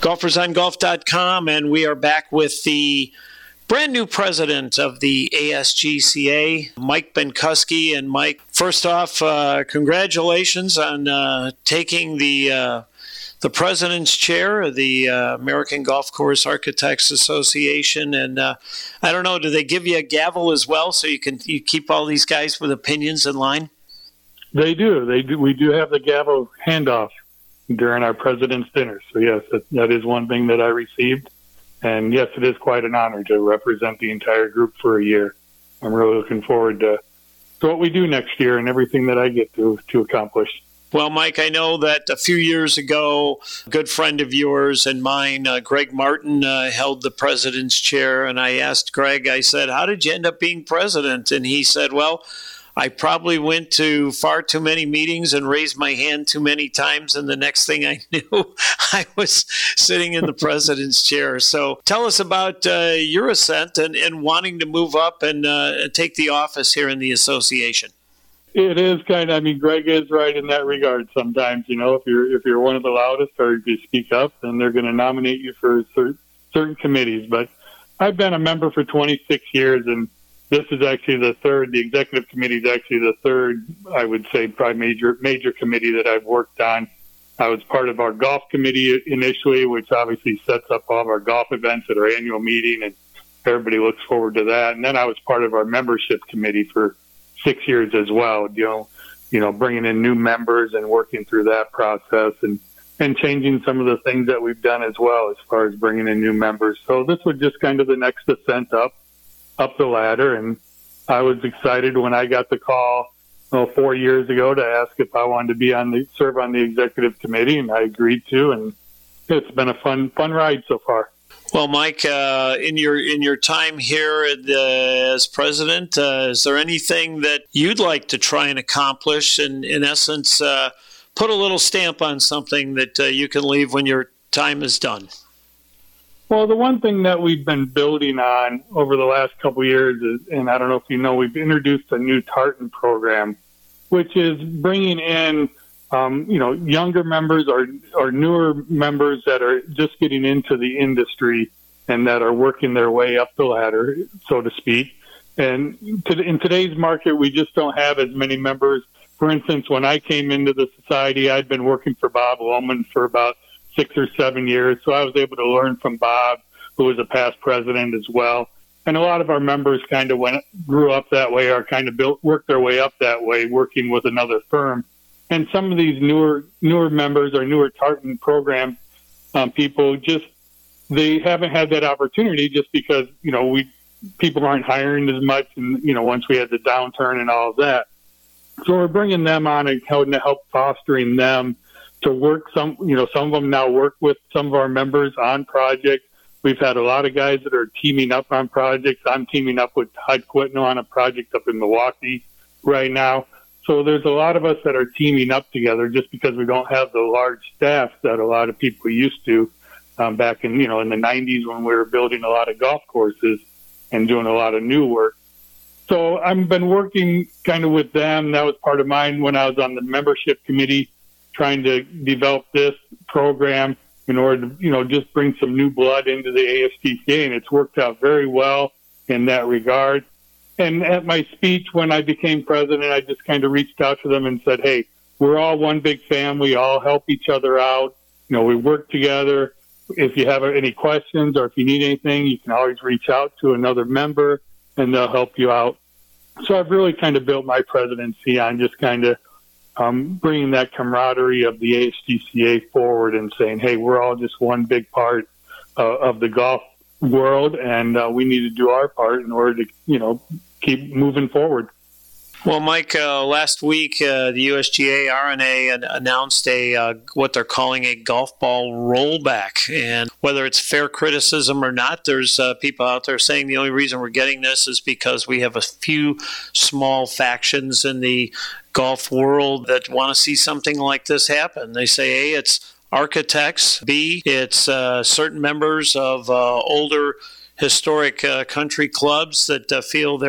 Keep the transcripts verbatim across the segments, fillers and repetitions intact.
golfers on golf dot com, and we are back with the brand new president of the A S G C A, Mike Benkusky. And Mike, first off, uh, congratulations on uh, taking the uh, the president's chair of the uh, American Golf Course Architects Association. And uh, I don't know, do they give you a gavel as well so you can you keep all these guys with opinions in line? They do. They do. We do have the gavel handoff during our president's dinner. So yes, that, that is one thing that I received. And yes, it is quite an honor to represent the entire group for a year. I'm really looking forward to, to what we do next year and everything that I get to, to accomplish. Well, Mike, I know that a few years ago, a good friend of yours and mine, uh, Greg Martin, uh, held the president's chair. And I asked Greg, I said, how did you end up being president? And he said, well, I probably went to far too many meetings and raised my hand too many times. And the next thing I knew, I was sitting in the president's chair. So tell us about uh, your ascent and, and wanting to move up and uh, take the office here in the association. It is kind of, I mean, Greg is right in that regard sometimes. You know, if you're if you're one of the loudest or if you speak up, then they're going to nominate you for certain, certain committees. But I've been a member for twenty-six years, and this is actually the third, the executive committee is actually the third, I would say, probably major, major committee that I've worked on. I was part of our golf committee initially, which obviously sets up all of our golf events at our annual meeting, and everybody looks forward to that. And then I was part of our membership committee for six years as well, you know, you know, bringing in new members and working through that process and, and changing some of the things that we've done as well as far as bringing in new members. So this was just kind of the next ascent up. up the ladder, and I was excited when I got the call well, four years ago to ask if I wanted to be on the serve on the executive committee, and I agreed to, and it's been a fun fun ride so far. Well, Mike, uh, in your in your time here uh, as president, uh, is there anything that you'd like to try and accomplish, and in essence, uh, put a little stamp on something that uh, you can leave when your time is done? Well, the one thing that we've been building on over the last couple of years is, and I don't know if you know, we've introduced a new tartan program, which is bringing in, um, you know, younger members or, or newer members that are just getting into the industry and that are working their way up the ladder, so to speak. And to, in today's market, we just don't have as many members. For instance, when I came into the society, I'd been working for Bob Lohman for about six or seven years. So I was able to learn from Bob, who was a past president as well. And a lot of our members kind of went, grew up that way or kind of built, worked their way up that way, working with another firm. And some of these newer, newer members or newer tartan program um, people just, they haven't had that opportunity just because, you know, we, people aren't hiring as much. And, you know, once we had the downturn and all of that. So we're bringing them on and helping to help fostering them to work some, you know, some of them now work with some of our members on projects. We've had a lot of guys that are teaming up on projects. I'm teaming up with Todd Quitno on a project up in Milwaukee right now. So there's a lot of us that are teaming up together just because we don't have the large staff that a lot of people used to um, back in, you know, in the nineties when we were building a lot of golf courses and doing a lot of new work. So I've been working kind of with them. That was part of mine when I was on the membership committee, trying to develop this program in order to, you know, just bring some new blood into the A S G C A, and it's worked out very well in that regard. And at my speech when I became president, I just kind of reached out to them and said, hey, we're all one big family, all help each other out. You know, we work together. If you have any questions or if you need anything, you can always reach out to another member and they'll help you out. So I've really kind of built my presidency on just kind of Um, bringing that camaraderie of the A S G C A forward and saying, hey, we're all just one big part uh, of the golf world, and uh, we need to do our part in order to, you know, keep moving forward. Well, Mike, uh, last week, uh, the U S G A R N A announced a uh, what they're calling a golf ball rollback. And whether it's fair criticism or not, there's uh, people out there saying the only reason we're getting this is because we have a few small factions in the golf world that want to see something like this happen. They say, A, it's architects. B, it's uh, certain members of uh, older historic uh, country clubs that uh, feel they're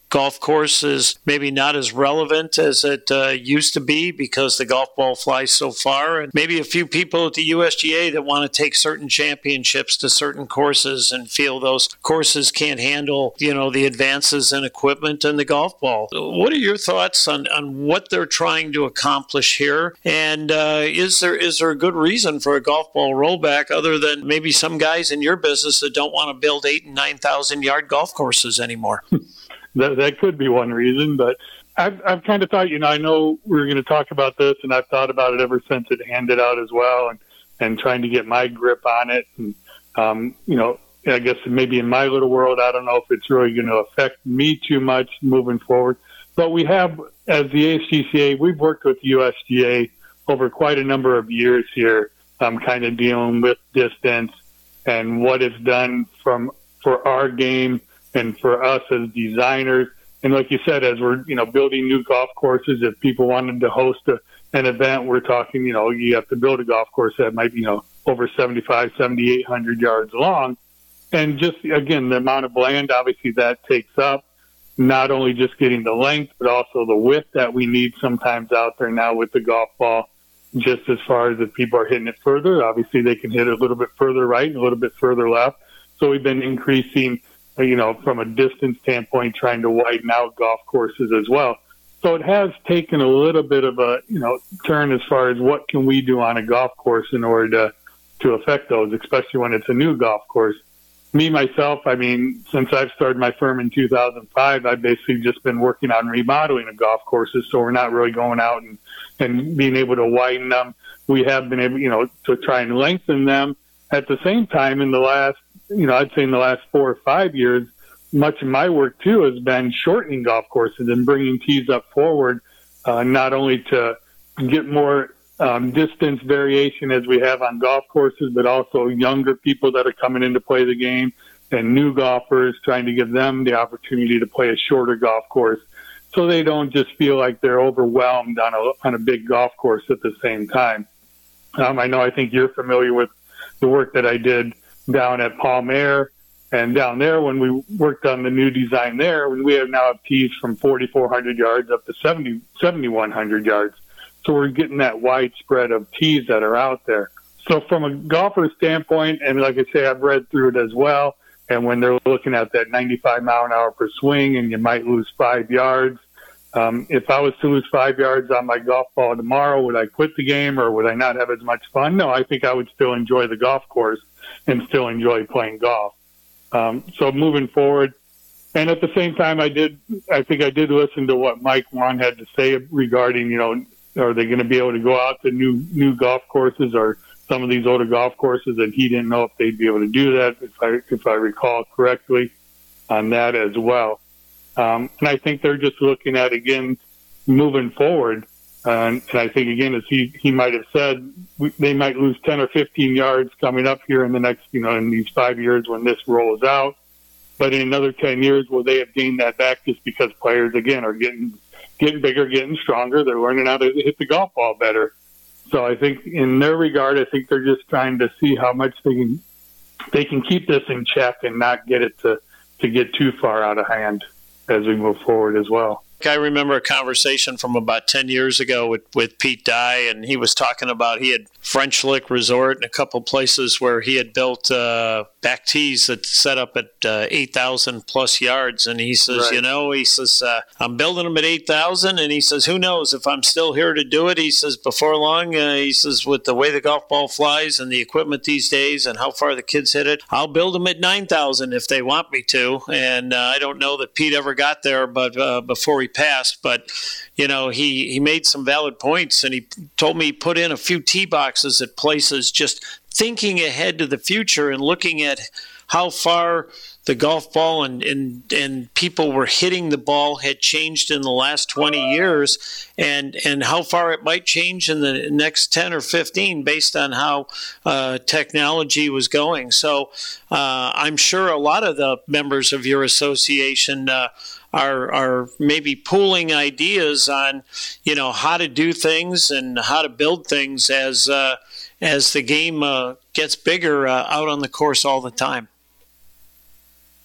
golf course is maybe not as relevant as it uh, used to be because the golf ball flies so far. And maybe a few people at the U S G A that want to take certain championships to certain courses and feel those courses can't handle, you know, the advances in equipment and the golf ball. What are your thoughts on, on what they're trying to accomplish here? And uh, is there is there a good reason for a golf ball rollback other than maybe some guys in your business that don't want to build eight and nine thousand yard golf courses anymore? That, that could be one reason, but I've, I've kind of thought, you know, I know we were going to talk about this, and I've thought about it ever since it handed out as well, and, and trying to get my grip on it. And, um, you know, I guess maybe in my little world, I don't know if it's really going to affect me too much moving forward. But we have, as the A S G C A, we've worked with the U S G A over quite a number of years here, um, kind of dealing with distance and what it's done from for our game and for us as designers. And like you said, as we're, you know, building new golf courses, if people wanted to host a, an event, we're talking, you know, you have to build a golf course that might be, you know, over seventy-five, seventy-eight hundred yards long. And just, again, the amount of land, obviously, that takes up, not only just getting the length, but also the width that we need sometimes out there now with the golf ball. Just as far as if people are hitting it further, obviously they can hit it a little bit further right and a little bit further left. So we've been increasing, you know, from a distance standpoint, trying to widen out golf courses as well. So it has taken a little bit of a, you know, turn as far as what can we do on a golf course in order to, to affect those, especially when it's a new golf course. Me, myself, I mean, since I've started my firm in two thousand five, I've basically just been working on remodeling the golf courses. So we're not really going out and, and being able to widen them. We have been able, you know, to try and lengthen them. At the same time, in the last, you know, I'd say in the last four or five years, much of my work, too, has been shortening golf courses and bringing tees up forward, uh, not only to get more um, distance variation as we have on golf courses, but also younger people that are coming in to play the game and new golfers, trying to give them the opportunity to play a shorter golf course so they don't just feel like they're overwhelmed on a, on a big golf course at the same time. Um, I know I think you're familiar with the work that I did down at Palm Air, and down there when we worked on the new design there, we have now have tees from forty-four hundred yards up to seventy, seventy-one hundred yards. So we're getting that widespread of tees that are out there. So from a golfer standpoint, and like I say, I've read through it as well, and when they're looking at that ninety-five mile an hour per swing and you might lose five yards, um, if I was to lose five yards on my golf ball tomorrow, would I quit the game or would I not have as much fun? No, I think I would still enjoy the golf course and still enjoy playing golf. Um, so moving forward, and at the same time, I did, I think I did listen to what Mike Whan had to say regarding, you know, are they going to be able to go out to new, new golf courses or some of these older golf courses? And he didn't know if they'd be able to do that, if I, if I recall correctly on that as well. Um, and I think they're just looking at, again, moving forward. Uh, and, and I think, again, as he, he might have said, we, they might lose ten or fifteen yards coming up here in the next, you know, in these five years when this rolls out. But in another ten years, will they have gained that back just because players, again, are getting getting bigger, getting stronger. They're learning how to hit the golf ball better. So I think in their regard, I think they're just trying to see how much they can they can keep this in check and not get it to, to get too far out of hand as we move forward as well. I remember a conversation from about ten years ago with, with Pete Dye, and he was talking about he had French Lick Resort and a couple places where he had built uh, back tees that set up at uh, eight thousand plus yards. And he says, right. you know, he says, uh, I'm building them at eight thousand. And he says, who knows if I'm still here to do it? He says, before long, uh, he says, with the way the golf ball flies and the equipment these days and how far the kids hit it, I'll build them at nine thousand if they want me to. And uh, I don't know that Pete ever got there, but uh, before he passed, but you know, he, he made some valid points, and he told me he put in a few tee boxes at places just thinking ahead to the future and looking at how far the golf ball and, and, and people were hitting the ball had changed in the last twenty years, and, and how far it might change in the next ten or fifteen based on how uh, technology was going. So uh, I'm sure a lot of the members of your association uh, are are maybe pooling ideas on, you know, how to do things and how to build things as uh, as the game uh, gets bigger uh, out on the course all the time.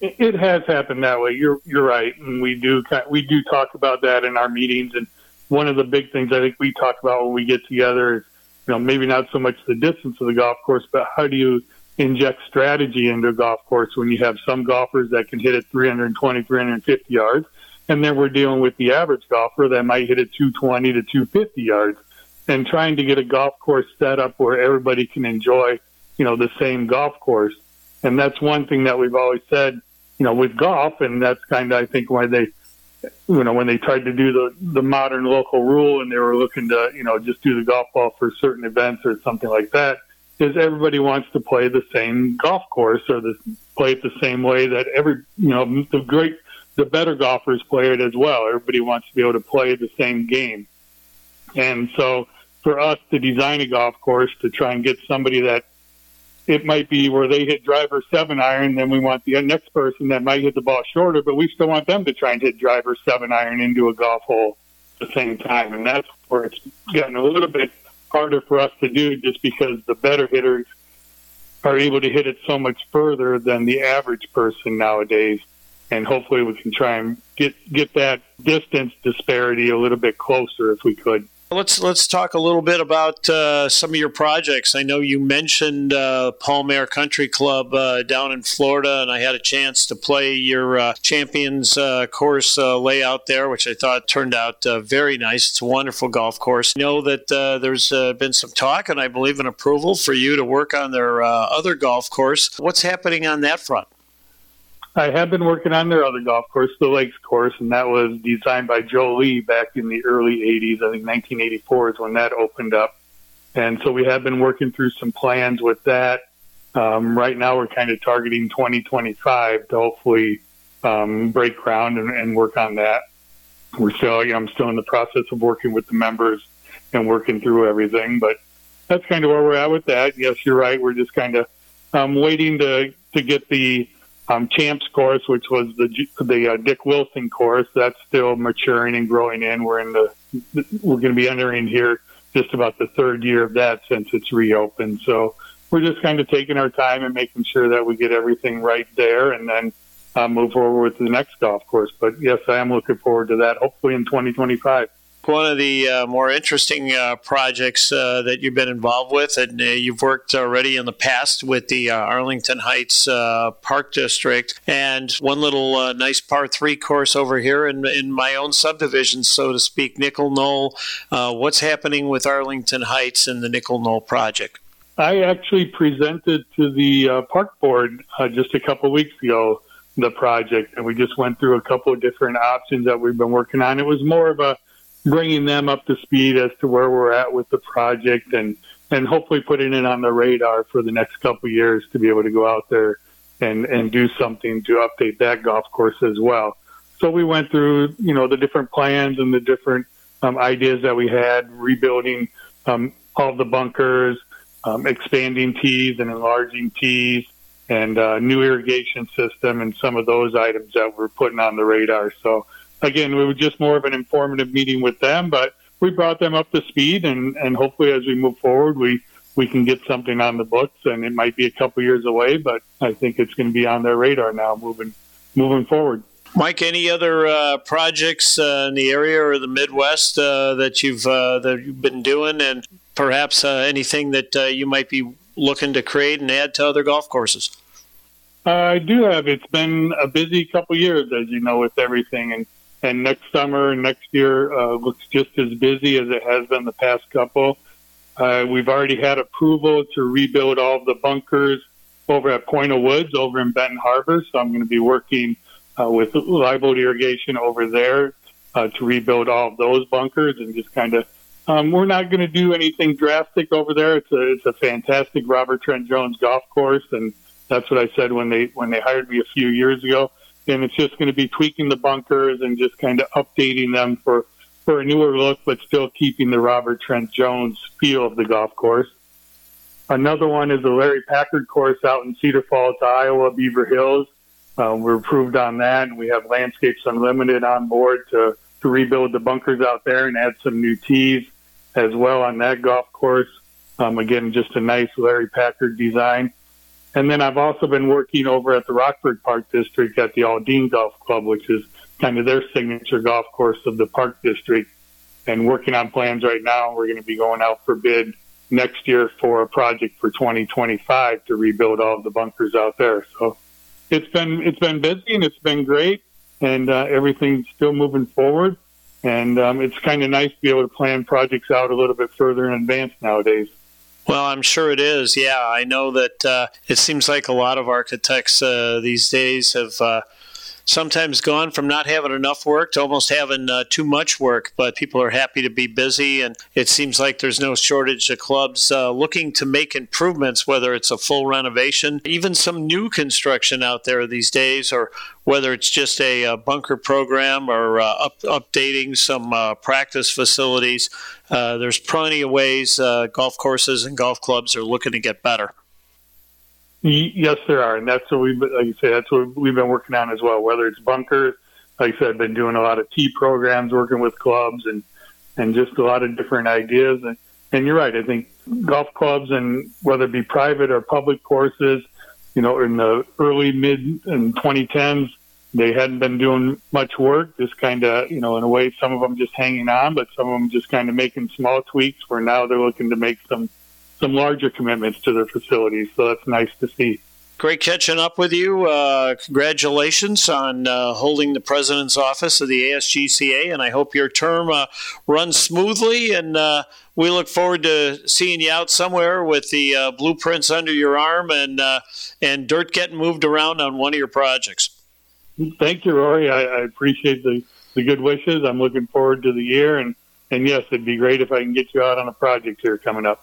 It it has happened that way. You're you're right, and we do we do talk about that in our meetings. And one of the big things I think we talk about when we get together is, you know, maybe not so much the distance of the golf course, but how do you inject strategy into a golf course when you have some golfers that can hit it three twenty, three fifty yards, and then we're dealing with the average golfer that might hit it two twenty to two fifty yards, and trying to get a golf course set up where everybody can enjoy, you know, the same golf course. And that's one thing that we've always said, you know, with golf, and that's kind of, I think, why they, you know, when they tried to do the, the modern local rule and they were looking to, you know, just do the golf ball for certain events or something like that, is everybody wants to play the same golf course or the, play it the same way that every, you know, the great, the better golfers play it as well. Everybody wants to be able to play the same game. And so for us to design a golf course to try and get somebody that it might be where they hit driver seven iron, then we want the next person that might hit the ball shorter, but we still want them to try and hit driver seven iron into a golf hole at the same time. And that's where it's gotten a little bit harder for us to do, just because the better hitters are able to hit it so much further than the average person nowadays. And hopefully we can try and get, get that distance disparity a little bit closer if we could. Let's let's talk a little bit about uh, some of your projects. I know you mentioned uh, Palm-Aire Country Club uh, down in Florida, and I had a chance to play your uh, Champions uh, course uh, layout there, which I thought turned out uh, very nice. It's a wonderful golf course. I know that uh, there's uh, been some talk, and I believe an approval for you to work on their uh, other golf course. What's happening on that front? I have been working on their other golf course, the Lakes course, and that was designed by Joe Lee back in the early eighties. I think nineteen eighty-four is when that opened up. And so we have been working through some plans with that. Um, right now we're kind of targeting twenty twenty-five to hopefully um, break ground and, and work on that. We're still, you know, I'm still in the process of working with the members and working through everything, but that's kind of where we're at with that. Yes, you're right. We're just kind of um, waiting to, to get the Um, Champs course, which was the the uh, Dick Wilson course. That's still maturing and growing in. We're in the we're going to be entering here just about the third year of that since it's reopened. So we're just kind of taking our time and making sure that we get everything right there, and then uh, move forward with the next golf course. But yes, I am looking forward to that. Hopefully in twenty twenty-five. One of the uh, more interesting uh, projects uh, that you've been involved with, and uh, you've worked already in the past with the uh, Arlington Heights uh, Park District, and one little uh, nice par three course over here in, in my own subdivision, so to speak, Nickel Knoll. Uh, what's happening with Arlington Heights and the Nickel Knoll project? I actually presented to the uh, park board uh, just a couple weeks ago the project, and we just went through a couple of different options that we've been working on. It was more of a bringing them up to speed as to where we're at with the project, and, and hopefully putting it on the radar for the next couple of years to be able to go out there and, and do something to update that golf course as well. So we went through, you know, the different plans and the different um, ideas that we had, rebuilding um, all the bunkers, um, expanding tees and enlarging tees, and uh, new irrigation system, and some of those items that we're putting on the radar. So again, we were just more of an informative meeting with them, but we brought them up to speed, and, and hopefully as we move forward, we, we can get something on the books, and it might be a couple years away, but I think it's going to be on their radar now moving moving forward. Mike, any other uh, projects uh, in the area or the Midwest uh, that you've uh, that you've been doing, and perhaps uh, anything that uh, you might be looking to create and add to other golf courses? Uh, I do have. It's been a busy couple years, as you know, with everything, and And next summer and next year uh, looks just as busy as it has been the past couple. Uh, we've already had approval to rebuild all of the bunkers over at Point of Woods over in Benton Harbor. So I'm going to be working uh, with Live Oak Irrigation over there uh, to rebuild all of those bunkers, and just kind of, um, we're not going to do anything drastic over there. It's a, it's a fantastic Robert Trent Jones golf course. And that's what I said when they, when they hired me a few years ago. And it's just going to be tweaking the bunkers and just kind of updating them for, for a newer look, but still keeping the Robert Trent Jones feel of the golf course. Another one is the Larry Packard course out in Cedar Falls, Iowa, Beaver Hills. Uh, we're approved on that, and we have Landscapes Unlimited on board to, to rebuild the bunkers out there and add some new tees as well on that golf course. Um, again, just a nice Larry Packard design. And then I've also been working over at the Rockford Park District at the Aldine Golf Club, which is kind of their signature golf course of the Park District, and working on plans right now. We're going to be going out for bid next year for a project for twenty twenty-five to rebuild all of the bunkers out there. So it's been it's been busy and it's been great, and uh, everything's still moving forward. And um, it's kind of nice to be able to plan projects out a little bit further in advance nowadays. Well, I'm sure it is. Yeah, I know that uh, it seems like a lot of architects uh, these days have uh, sometimes gone from not having enough work to almost having uh, too much work, but people are happy to be busy, and it seems like there's no shortage of clubs uh, looking to make improvements, whether it's a full renovation, even some new construction out there these days, or whether it's just a, a bunker program or uh, up, updating some uh, practice facilities. Uh, there's plenty of ways uh, golf courses and golf clubs are looking to get better. Yes, there are, and that's what we, like you say, that's what we've been working on as well. Whether it's bunkers, like I said, I've been doing a lot of tee programs, working with clubs, and and just a lot of different ideas. And, and you're right. I think golf clubs, and whether it be private or public courses, you know, in the early mid and twenty tens, they hadn't been doing much work. Just kind of, you know, in a way, some of them just hanging on, but some of them just kind of making small tweaks. Where now they're looking to make some. some larger commitments to their facilities, so that's nice to see. Great catching up with you. Uh, congratulations on uh, holding the president's office of the A S G C A, and I hope your term uh, runs smoothly, and uh, we look forward to seeing you out somewhere with the uh, blueprints under your arm and uh, and dirt getting moved around on one of your projects. Thank you, Rory. I, I appreciate the, the good wishes. I'm looking forward to the year, and, and yes, it'd be great if I can get you out on a project here coming up.